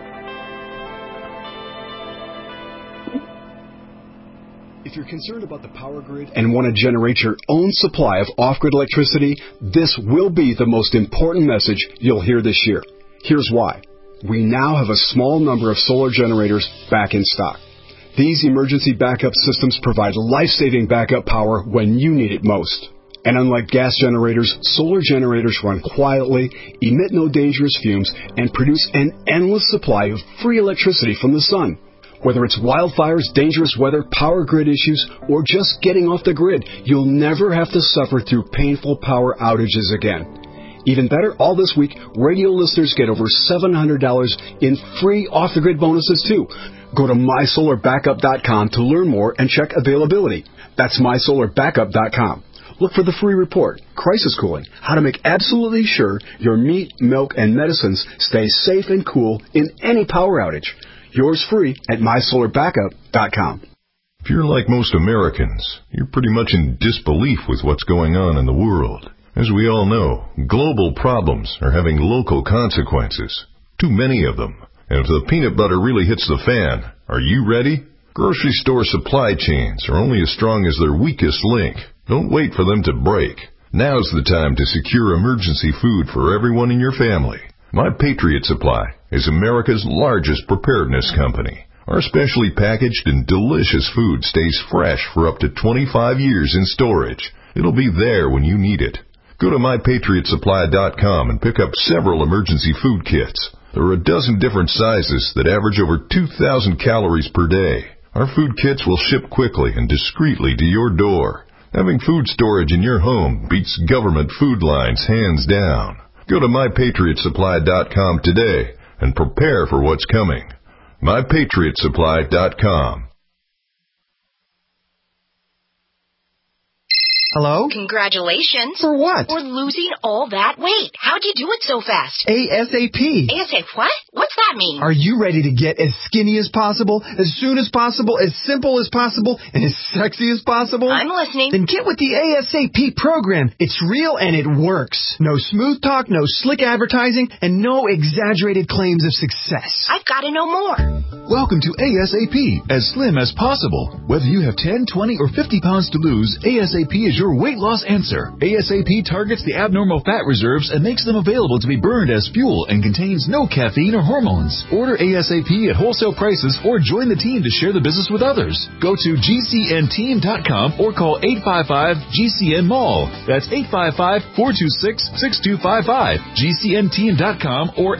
If you're concerned about the power grid and want to generate your own supply of off-grid electricity, this will be the most important message you'll hear this year. Here's why. We now have a small number of solar generators back in stock. These emergency backup systems provide life-saving backup power when you need it most. And unlike gas generators, solar generators run quietly, emit no dangerous fumes, and produce an endless supply of free electricity from the sun. Whether it's wildfires, dangerous weather, power grid issues, or just getting off the grid, you'll never have to suffer through painful power outages again. Even better, all this week, radio listeners get over $700 in free off-the-grid bonuses, too. Go to MySolarBackup.com to learn more and check availability. That's MySolarBackup.com. Look for the free report, Crisis Cooling, how to make absolutely sure your meat, milk, and medicines stay safe and cool in any power outage. Yours free at MySolarBackup.com. If you're like most Americans, you're pretty much in disbelief with what's going on in the world. As we all know, global problems are having local consequences. Too many of them. And if the peanut butter really hits the fan, are you ready? Grocery store supply chains are only as strong as their weakest link. Don't wait for them to break. Now's the time to secure emergency food for everyone in your family. My Patriot Supply is America's largest preparedness company. Our specially packaged and delicious food stays fresh for up to 25 years in storage. It'll be there when you need it. Go to MyPatriotSupply.com and pick up several emergency food kits. There are a dozen different sizes that average over 2,000 calories per day. Our food kits will ship quickly and discreetly to your door. Having food storage in your home beats government food lines hands down. Go to MyPatriotSupply.com today and prepare for what's coming. MyPatriotSupply.com. Hello? Congratulations. For what? For losing all that weight. How'd you do it so fast? ASAP. ASAP what? What's that mean? Are you ready to get as skinny as possible, as soon as possible, as simple as possible, and as sexy as possible? I'm listening. Then get with the ASAP program. It's real and it works. No smooth talk, no slick advertising, and no exaggerated claims of success. I've got to know more. Welcome to ASAP, as slim as possible. Whether you have 10, 20, or 50 pounds to lose, ASAP is your weight loss answer. ASAP targets the abnormal fat reserves and makes them available to be burned as fuel and contains no caffeine or hormones. Order ASAP at wholesale prices or join the team to share the business with others. Go to GCNteam.com or call 855-GCN-MALL. That's 855-426-6255. GCNteam.com or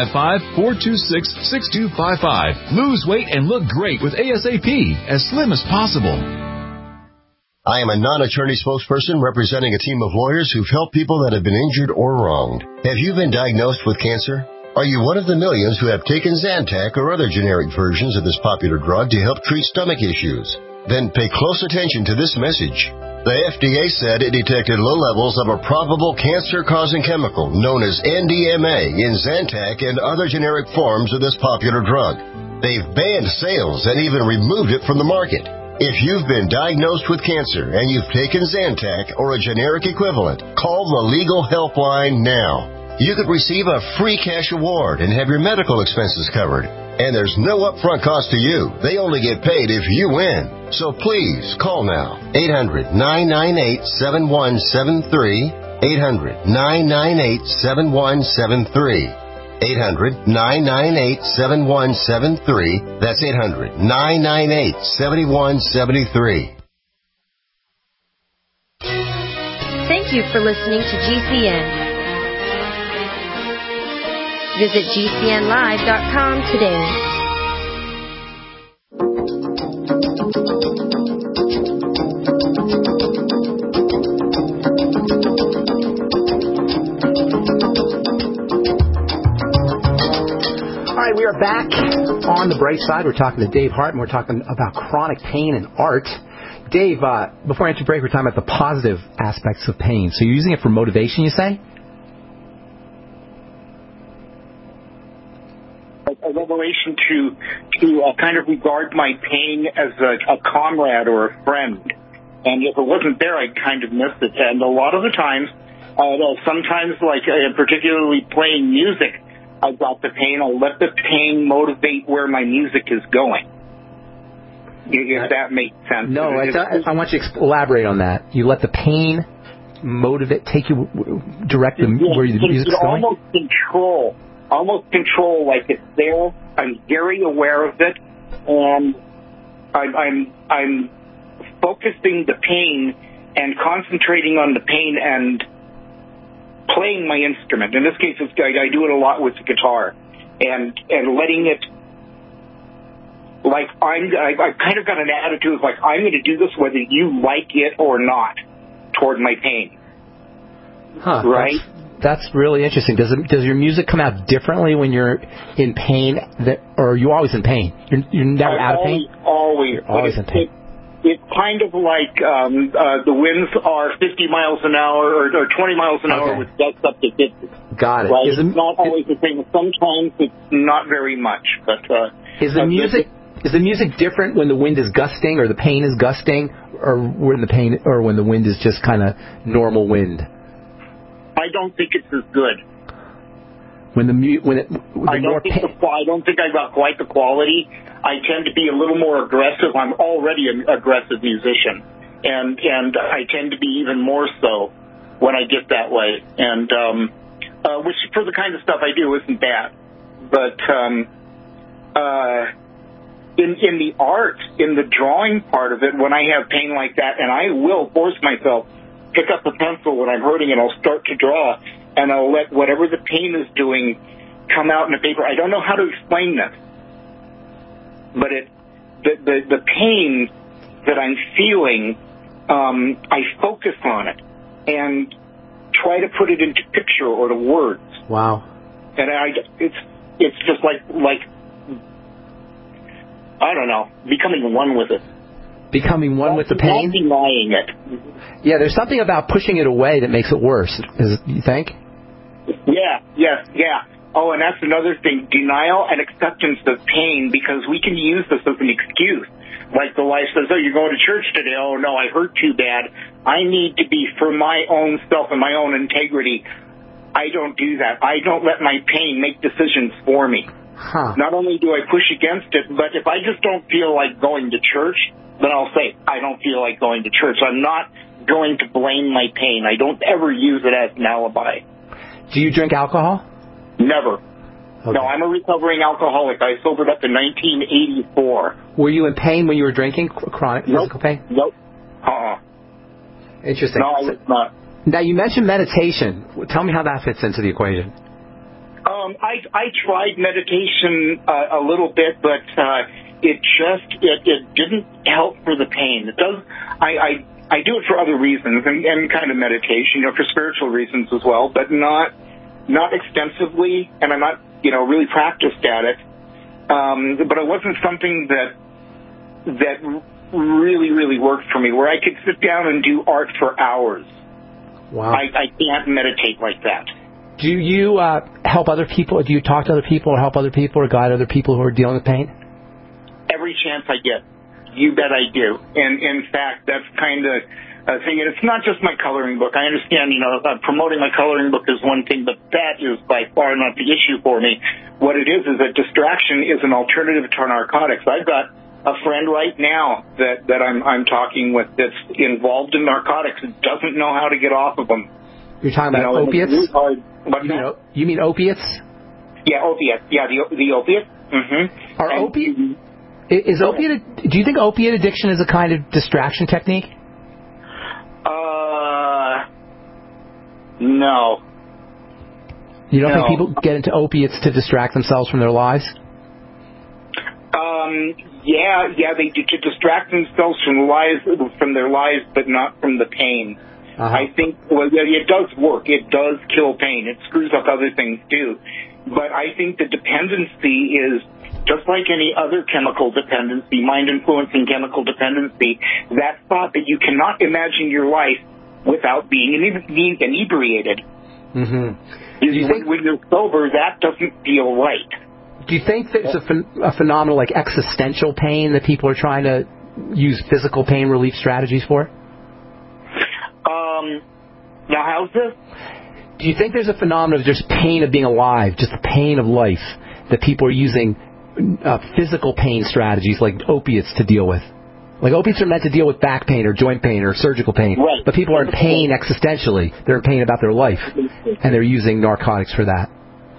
855-426-6255. Lose weight and look great with ASAP, as slim as possible. I am a non-attorney spokesperson representing a team of lawyers who've helped people that have been injured or wronged. Have you been diagnosed with cancer? Are you one of the millions who have taken Zantac or other generic versions of this popular drug to help treat stomach issues? Then pay close attention to this message. The FDA said it detected low levels of a probable cancer-causing chemical known as NDMA in Zantac and other generic forms of this popular drug. They've banned sales and even removed it from the market. If you've been diagnosed with cancer and you've taken Zantac or a generic equivalent, call the Legal Helpline now. You could receive a free cash award and have your medical expenses covered. And there's no upfront cost to you. They only get paid if you win. So please, call now. 800-998-7173. 800-998-7173. 800-998-7173. That's 800-998-7173. Thank you for listening to GCN. Visit GCNlive.com today. We are back on the bright side. We're talking to Dave Hart, and we're talking about chronic pain and art. Dave, before I enter break, we're talking about the positive aspects of pain. So you're using it for motivation, you say? A revelation to kind of regard my pain as a comrade or a friend. And if it wasn't there, I'd kind of miss it. And a lot of the times, sometimes, like particularly playing music, I've got the pain. I'll let the pain motivate where my music is going. If that makes sense. No, I want you to elaborate on that. You let the pain motivate, direct where the music's going? Almost control, like it's there. I'm very aware of it, and I'm focusing the pain and concentrating on the pain and playing my instrument. In this case, I do it a lot with the guitar, and letting it, like I've kind of got an attitude of like I'm going to do this whether you like it or not, toward my pain. Huh? Right. That's really interesting. Does your music come out differently when you're in pain, or are you always in pain? You're never out of pain. Always in pain. It's kind of like the winds are 50 miles an hour or 20 miles an hour with gusts up to 50. Got it. Right? It's not always the same. Sometimes it's not very much. But is the music different when the wind is gusting or the pain is gusting, or when the wind is just kind of normal wind? I don't think it's as good. I don't think I got quite the quality. I tend to be a little more aggressive. I'm already an aggressive musician, and I tend to be even more so when I get that way. And which for the kind of stuff I do isn't bad. But in the art, in the drawing part of it, when I have pain like that, and I will force myself, pick up a pencil when I'm hurting, and I'll start to draw, and I'll let whatever the pain is doing come out in the paper. I don't know how to explain this, but the pain that I'm feeling, I focus on it and try to put it into picture or to words. Wow! And it's just like I don't know, becoming one with it. Becoming one with the pain? Not denying it. Yeah, there's something about pushing it away that makes it worse, you think? Yeah. Oh, and that's another thing, denial and acceptance of pain, because we can use this as an excuse. Like the wife says, oh, you're going to church today. Oh, no, I hurt too bad. I need to be, for my own self and my own integrity, I don't do that. I don't let my pain make decisions for me. Huh. Not only do I push against it, but if I just don't feel like going to church, then I'll say, I don't feel like going to church. I'm not going to blame my pain. I don't ever use it as an alibi. Do you drink alcohol? Never. Okay. No, I'm a recovering alcoholic. I sobered up in 1984. Were you in pain when you were drinking? Chronic physical pain? Nope. Interesting. No, I was not. Now, you mentioned meditation. Tell me how that fits into the equation. I tried meditation a little bit, but it didn't help for the pain. It does. I do it for other reasons and kind of meditation, for spiritual reasons as well, but not extensively, and I'm not, really practiced at it. But it wasn't something that really, really worked for me, where I could sit down and do art for hours. Wow. I can't meditate like that. Do you help other people? Do you talk to other people or help other people or guide other people who are dealing with pain? Every chance I get. You bet I do. And in fact, that's kind of a thing. And it's not just my coloring book. I understand, promoting my coloring book is one thing, but that is by far not the issue for me. What it is that distraction is an alternative to narcotics. I've got a friend right now that I'm talking with that's involved in narcotics and doesn't know how to get off of them. You're talking about opiates? You mean opiates? Yeah, opiates. Yeah, the opiates. Mm-hmm. Are opiates? Do you think opiate addiction is a kind of distraction technique? No. You don't think people get into opiates to distract themselves from their lives? Yeah, they do, to distract themselves from their lives, but not from the pain. Uh-huh. I think, it does work. It does kill pain. It screws up other things, too. But I think the dependency is just like any other chemical dependency, mind-influencing chemical dependency, that thought that you cannot imagine your life without being inebriated. Mm-hmm. When you're sober, that doesn't feel right. Do you think there's a phenomenon like existential pain that people are trying to use physical pain relief strategies for? Now, how's this? Do you think there's a phenomenon of just pain of being alive, just the pain of life, that people are using physical pain strategies like opiates to deal with? Like opiates are meant to deal with back pain or joint pain or surgical pain, right. But people are in pain existentially. They're in pain about their life, and they're using narcotics for that.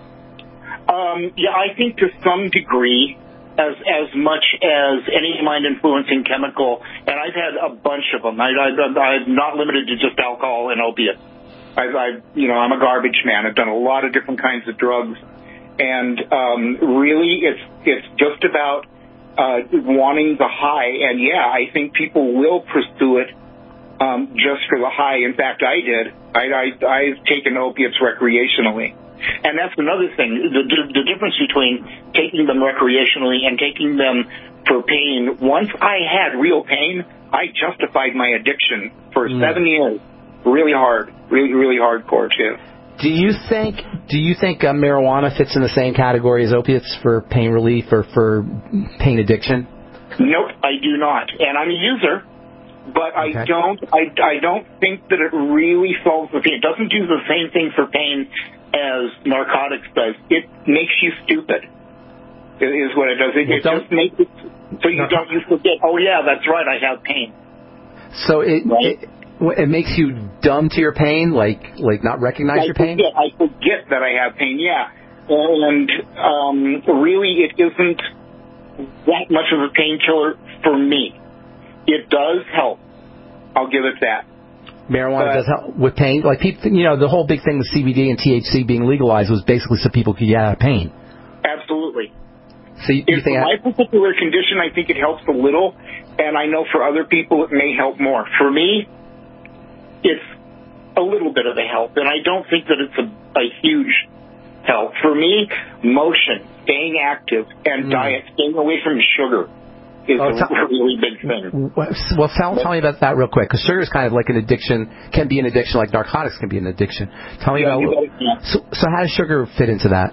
Yeah, I think to some degree, as much as any mind-influencing chemical, and I've had a bunch of them. I'm not limited to just alcohol and opiates. I'm a garbage man. I've done a lot of different kinds of drugs, and really, it's just about wanting the high. And yeah, I think people will pursue it just for the high. In fact, I did. I've taken opiates recreationally. And that's another thing, the difference between taking them recreationally and taking them for pain. Once I had real pain, I justified my addiction for 7 years. Really hard, really hardcore too. Do you think marijuana fits in the same category as opiates for pain relief or for pain addiction? Nope, I do not. And I'm a user, but I don't think that it really solves the pain. It doesn't do the same thing for pain as narcotics does. It makes you stupid, is what it does. It just makes it so you forget, oh yeah, that's right, I have pain. So it makes you dumb to your pain, like not recognize your pain? I forget that I have pain, yeah. And really it isn't that much of a painkiller for me. It does help. I'll give it that. Marijuana does help with pain. Like people, the whole big thing with CBD and THC being legalized was basically so people could get out of pain. Absolutely. So you think for my particular condition, I think it helps a little, and I know for other people it may help more. For me, it's a little bit of a help, and I don't think that it's a huge help. For me, motion, staying active, and diet, staying away from sugar a really big thing. Well, tell me about that real quick, because sugar is kind of like an addiction, can be an addiction, like narcotics can be an addiction. Tell me about. So how does sugar fit into that?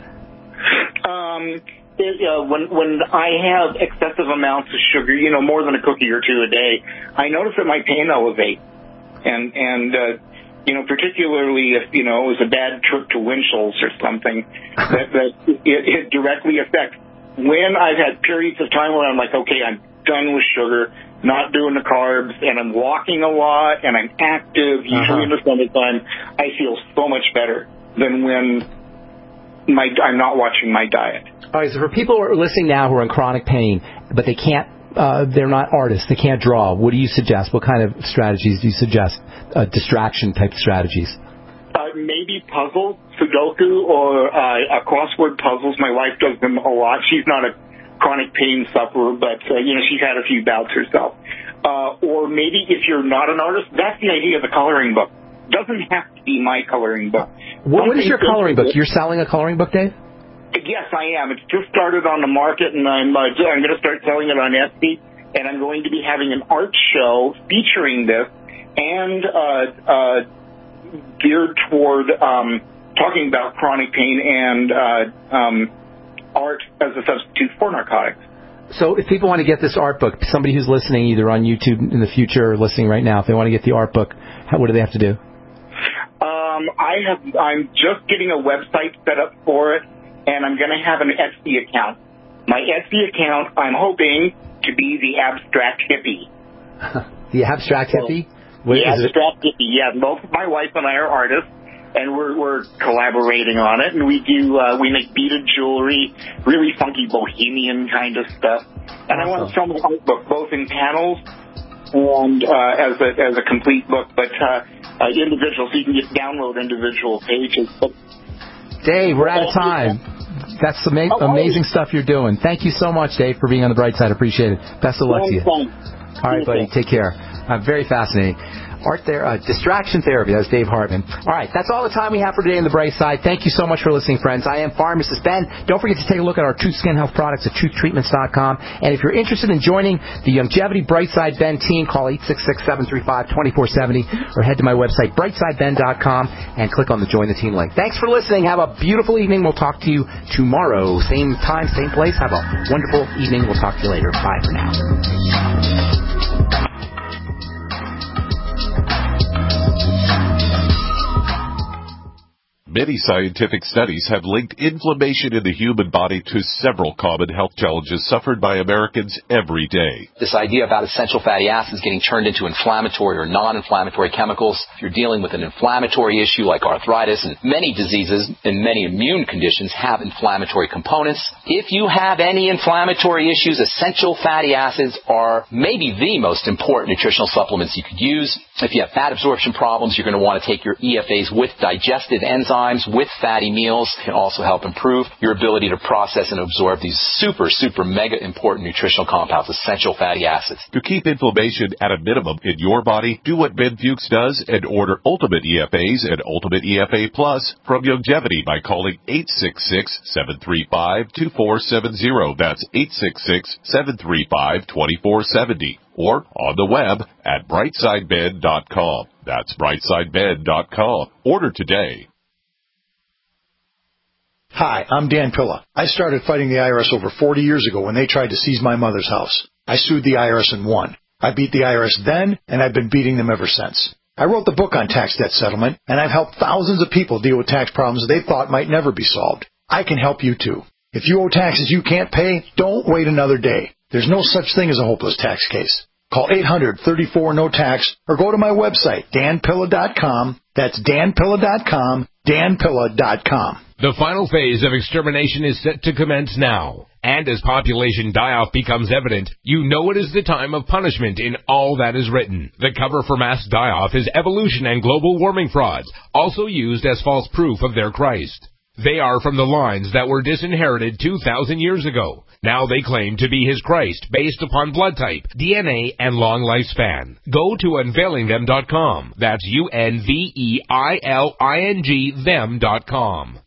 When I have excessive amounts of sugar, more than a cookie or two a day, I notice that my pain elevates, and particularly if it was a bad trip to Winchell's or something, that it directly affects. When I've had periods of time where I'm like, okay, I'm done with sugar, not doing the carbs, and I'm walking a lot, and I'm active, usually in the summertime, I feel so much better than when I'm not watching my diet. All right, so for people who are listening now who are in chronic pain, but they can't, they're not artists, they can't draw, what do you suggest? What kind of strategies do you suggest? Distraction-type strategies? Maybe puzzle, Sudoku, or crossword puzzles. My wife does them a lot. She's not a chronic pain sufferer, but, she's had a few bouts herself. Or maybe if you're not an artist, that's the idea of the coloring book. Doesn't have to be my coloring book. What is your coloring book? You're selling a coloring book, Dave? Yes, I am. It's just started on the market, and I'm going to start selling it on Etsy, and I'm going to be having an art show featuring this and geared toward talking about chronic pain and art as a substitute for narcotics. So if people want to get this art book, somebody who's listening either on YouTube in the future or listening right now, if they want to get the art book, what do they have to do? I'm just getting a website set up for it, and I'm going to have an Etsy account. My Etsy account, I'm hoping to be the Abstract Hippie. The Abstract Hippie? Abstract Hippie, yeah. Both my wife and I are artists, and we're collaborating on it, and we make beaded jewelry, really funky bohemian kind of stuff. And I want to sell my art book both in panels and as a complete book, but individual, so you can just download individual pages. But Dave, we're out of time. That's amazing stuff you're doing. Thank you so much, Dave, for being on the bright side. Appreciate it. Best of luck to you. All right, buddy. Take care. Very fascinating. Distraction therapy. That's Dave Hartman. All right, that's all the time we have for today on the bright side. Thank you so much for listening, friends. I am Pharmacist Ben. Don't forget to take a look at our Truth Skin Health products at truthtreatments.com. And if you're interested in joining the Longevity Brightside Ben team, call 866-735-2470 or head to my website, brightsideben.com, and click on the Join the Team link. Thanks for listening. Have a beautiful evening. We'll talk to you tomorrow. Same time, same place. Have a wonderful evening. We'll talk to you later. Bye for now. Many scientific studies have linked inflammation in the human body to several common health challenges suffered by Americans every day. This idea about essential fatty acids getting turned into inflammatory or non-inflammatory chemicals. If you're dealing with an inflammatory issue like arthritis, and many diseases and many immune conditions have inflammatory components. If you have any inflammatory issues, essential fatty acids are maybe the most important nutritional supplements you could use. If you have fat absorption problems, you're going to want to take your EFAs with digestive enzymes, with fatty meals. It can also help improve your ability to process and absorb these super mega important nutritional compounds, essential fatty acids. To keep inflammation at a minimum in your body, do what Ben Fuchs does and order Ultimate EFAs and Ultimate EFA Plus from Longevity by calling 866-735-2470. That's 866-735-2470. Or on the web at brightsideben.com. That's brightsideben.com. Order today. Hi, I'm Dan Pilla. I started fighting the IRS over 40 years ago when they tried to seize my mother's house. I sued the IRS and won. I beat the IRS then, and I've been beating them ever since. I wrote the book on tax debt settlement, and I've helped thousands of people deal with tax problems they thought might never be solved. I can help you too. If you owe taxes you can't pay, don't wait another day. There's no such thing as a hopeless tax case. Call 800-34-NO-TAX or go to my website, danpilla.com. That's danpilla.com, danpilla.com. The final phase of extermination is set to commence now. And as population die-off becomes evident, you know it is the time of punishment in all that is written. The cover for mass die-off is evolution and global warming frauds, also used as false proof of their Christ. They are from the lines that were disinherited 2,000 years ago. Now they claim to be his Christ based upon blood type, DNA, and long lifespan. Go to unveilingthem.com. That's UNVEILING them.com.